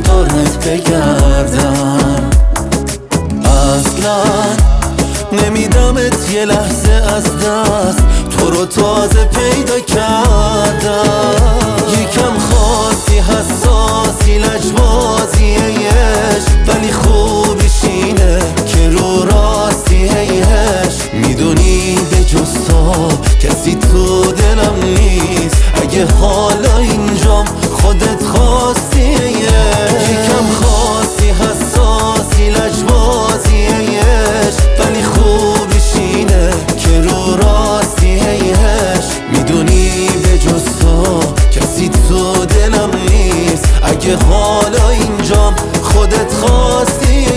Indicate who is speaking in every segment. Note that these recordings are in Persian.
Speaker 1: کنارت بگردم. اصلا نمیدمت یه لحظه از دست، تو رو تازه پیدا کردم. یکم خاصی حساسی لجبازی عشق، ولی خوبیش اینه که رو راستی هیش. میدونی به جز تو کسی تو دلم نیست، اگه حالا اینجام خودت خواستی یکم خاصی حساسی لجبازی عشق، ولی خوبیش اینه که رو راستی هیش. میدونی به جز تو کسی تو دلم نیست، اگه حالا اینجام خودت خواستی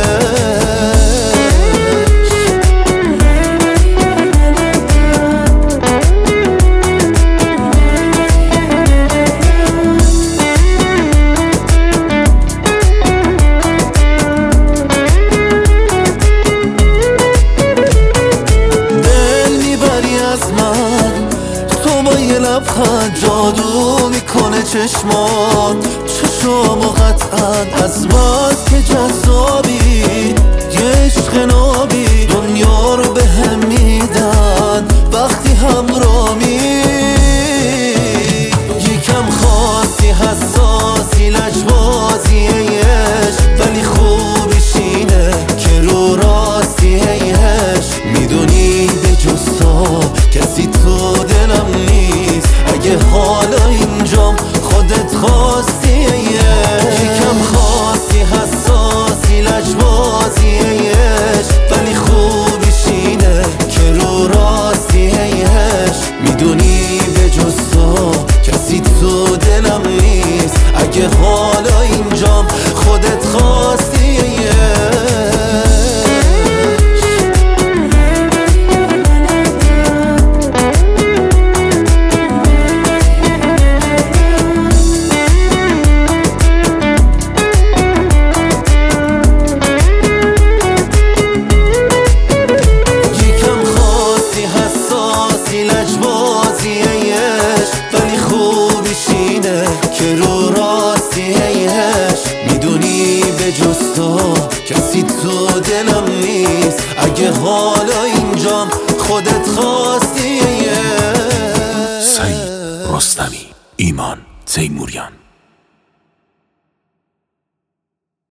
Speaker 1: لبخند جادو میکنه چشمات، چشامو قطعا از بس که جذابی. یه عشق نابی دنیا رو به هم میدن وقتی همرامی. یکم خاصی حساسی لجبازی عشق، ولی خوبیش اینه که رو راستی هیش. میدونی به جز تو کسی تو دلم نیست، اگه حالا اینجام خودت خواستی یکم خاصی حساسی لجبازی عشق، ولی خوبیش اینه که رو راستی هیش. میدونی به جز تو کسی تو دلم نیست، اگه حالا اینجام خودت خواستی که رو راستی هیش. میدونی به جز تو کسی تو دلم نیست، اگه حالا اینجام خودت خواستی.
Speaker 2: سعید رستمی، ایمان تیموریان.